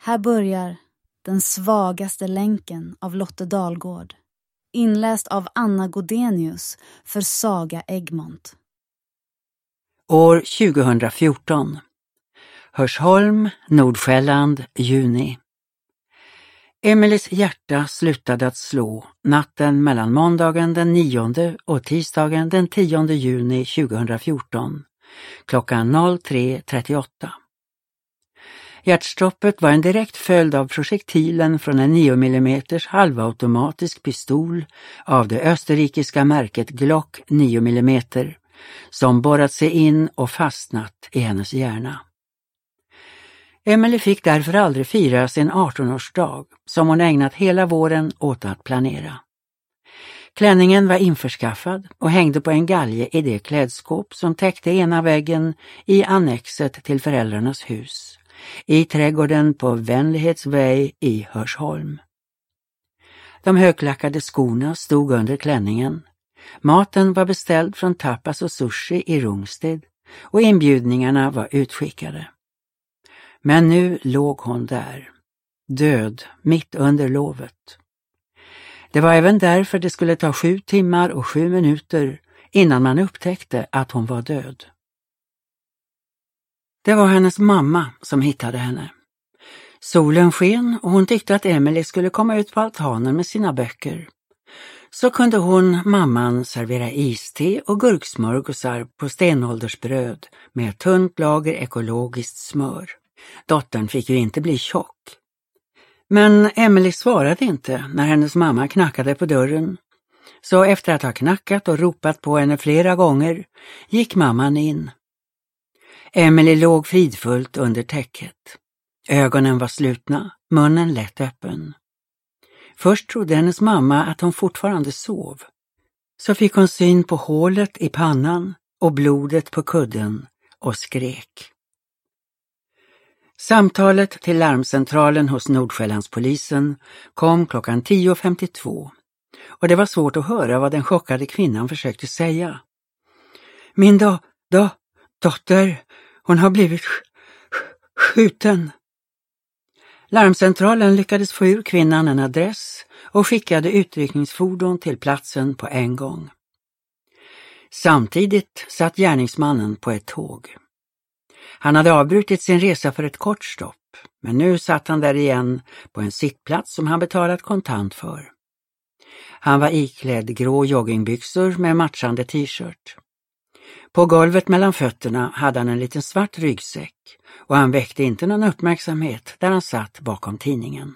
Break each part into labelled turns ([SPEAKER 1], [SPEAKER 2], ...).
[SPEAKER 1] Här börjar Den svagaste länken av Lotte Dalgård, inläst av Anna Godenius för Saga Egmont.
[SPEAKER 2] År 2014. Hörsholm, Nordsjälland, juni. Emelies hjärta slutade att slå natten mellan måndagen den 9 och tisdagen den 10 juni 2014, klockan 03.38. Hjärtstoppet var en direkt följd av projektilen från en 9 mm halvautomatisk pistol av det österrikiska märket Glock 9 mm som borrat sig in och fastnat i hennes hjärna. Emelie fick därför aldrig fira sin 18-årsdag som hon ägnat hela våren åt att planera. Klänningen var införskaffad och hängde på en galge i det klädskåp som täckte ena väggen i annexet till föräldrarnas hus, i trädgården på Vänlighetsväg i Hörsholm. De högklackade skorna stod under klänningen. Maten var beställd från tapas och sushi i Rungsted och inbjudningarna var utskickade. Men nu låg hon där, död mitt under lovet. Det var även därför det skulle ta 7 timmar och 7 minuter innan man upptäckte att hon var död. Det var hennes mamma som hittade henne. Solen sken och hon tyckte att Emelie skulle komma ut på altanen med sina böcker. Så kunde mamman, servera iste och gurksmörgåsar på stenåldersbröd med ett tunt lager ekologiskt smör. Dottern fick ju inte bli tjock. Men Emelie svarade inte när hennes mamma knackade på dörren. Så efter att ha knackat och ropat på henne flera gånger gick mamman in. Emelie låg fridfullt under täcket. Ögonen var slutna, munnen lätt öppen. Först trodde hennes mamma att hon fortfarande sov. Så fick hon syn på hålet i pannan och blodet på kudden och skrek. Samtalet till larmcentralen hos Nordsjällandspolisen kom klockan 10.52 och det var svårt att höra vad den chockade kvinnan försökte säga. Min dotter, hon har blivit skjuten. Larmcentralen lyckades få ur kvinnan en adress och skickade utryckningsfordon till platsen på en gång. Samtidigt satt gärningsmannen på ett tåg. Han hade avbrutit sin resa för ett kort stopp, men nu satt han där igen på en sittplats som han betalat kontant för. Han var iklädd grå joggingbyxor med matchande t-shirt. På golvet mellan fötterna hade han en liten svart ryggsäck och han väckte inte någon uppmärksamhet där han satt bakom tidningen.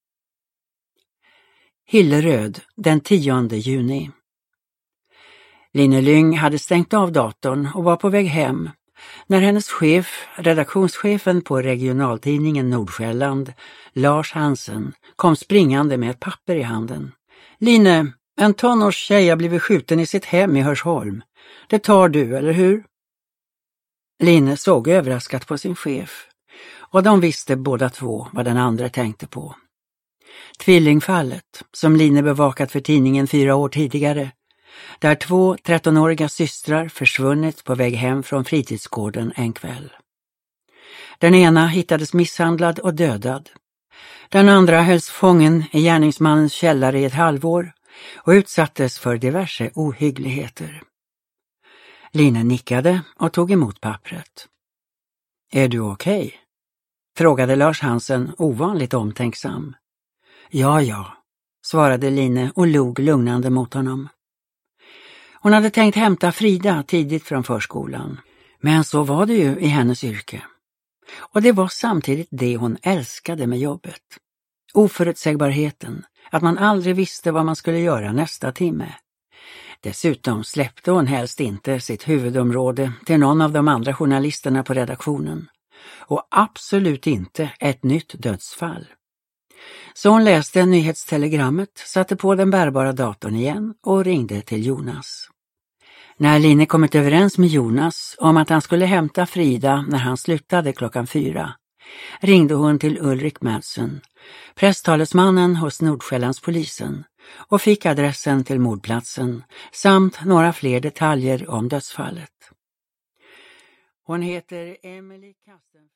[SPEAKER 2] Hilleröd, den 10 juni. Line Lyng hade stängt av datorn och var på väg hem när hennes chef, redaktionschefen på regionaltidningen Nordsjälland, Lars Hansen, kom springande med ett papper i handen. Line, en tonårstjej har blivit skjuten i sitt hem i Hörsholm. Det tar du, eller hur? Line såg överraskat på sin chef och de visste båda två vad den andra tänkte på. Tvillingfallet, som Line bevakat för tidningen 4 år tidigare, där 2 13-åriga systrar försvunnit på väg hem från fritidsgården en kväll. Den ena hittades misshandlad och dödad. Den andra hölls fången i gärningsmannens källare i ett halvår och utsattes för diverse ohyggligheter. Line nickade och tog emot pappret. Är du okej? Frågade Lars Hansen ovanligt omtänksam. Ja, svarade Line och log lugnande mot honom. Hon hade tänkt hämta Frida tidigt från förskolan, men så var det ju i hennes yrke. Och det var samtidigt det hon älskade med jobbet. Oförutsägbarheten, att man aldrig visste vad man skulle göra nästa timme. Dessutom släppte hon helst inte sitt huvudområde till någon av de andra journalisterna på redaktionen. Och absolut inte ett nytt dödsfall. Så hon läste nyhetstelegrammet, satte på den bärbara datorn igen och ringde till Jonas. När Line kommit överens med Jonas om att han skulle hämta Frida när han slutade klockan 4, ringde hon till Ulrik Madsen, presstalesmannen hos Nordsjällandspolisen, och fick adressen till mordplatsen samt några fler detaljer om dödsfallet. Hon heter Emelie Kasten.